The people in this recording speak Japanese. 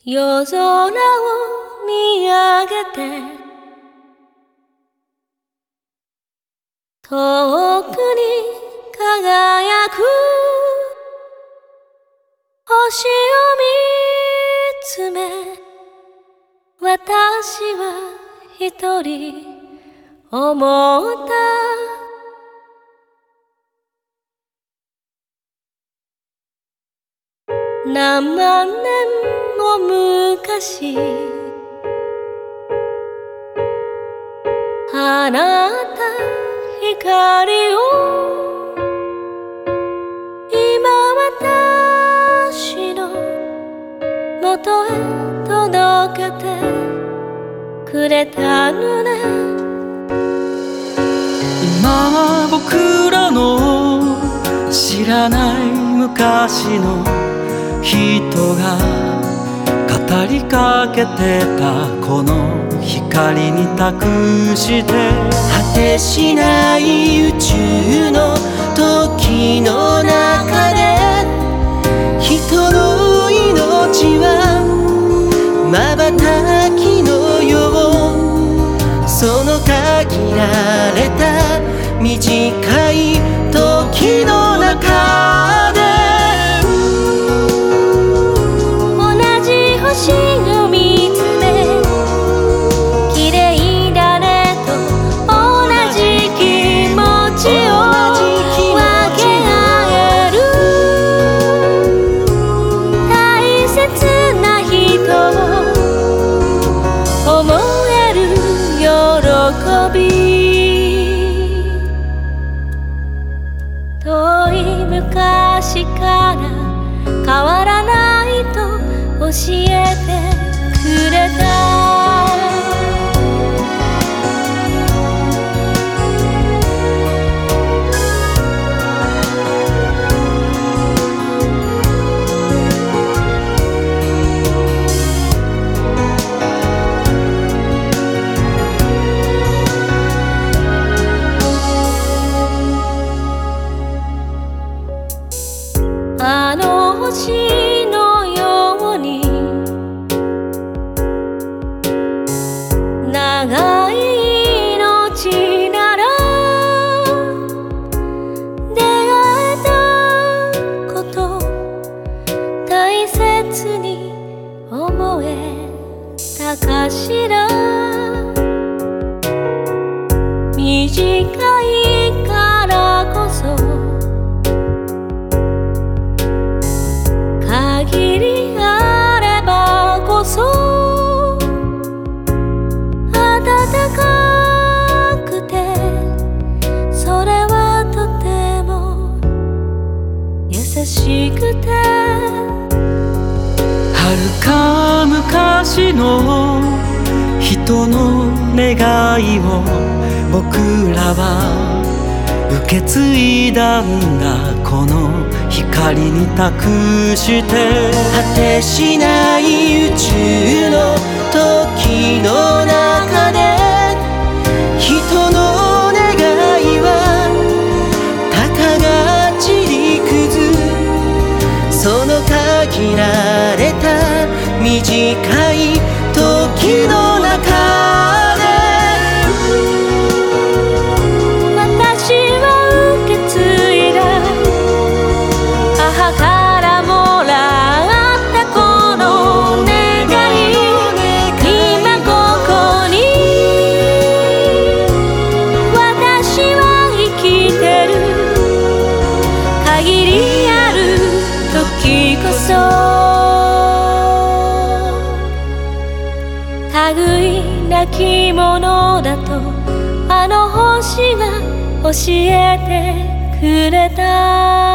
夜空を見上げて遠くに輝く星を見つめ私は一人思った。何万年も昔放った光を今私の元へ届けてくれたのね。 今僕らの知らない昔の人が語りかけてたこの光に託して果てしない宇宙の時の中で人の命は瞬きのようその限られた短い時の中で星を見つめ綺麗だねと同じ気持ちを分け合える大切な人を思える喜び遠い昔から変わらないと教えてくれた。あの星のように長い命なら出会えたこと大切に思えたかしら。短いからこそ限りあればこそ暖かくてそれはとても優しくて遥か昔の人の願いを僕らは受け継いだんだこの光に託して果てしない宇宙の時の中で人の願いはたかが散りくずその限られた短い時の中で私は受け継いだ母からもらったこの願い今ここに私は生きてる限りある時こそ類なきものだとあの星が教えてくれた。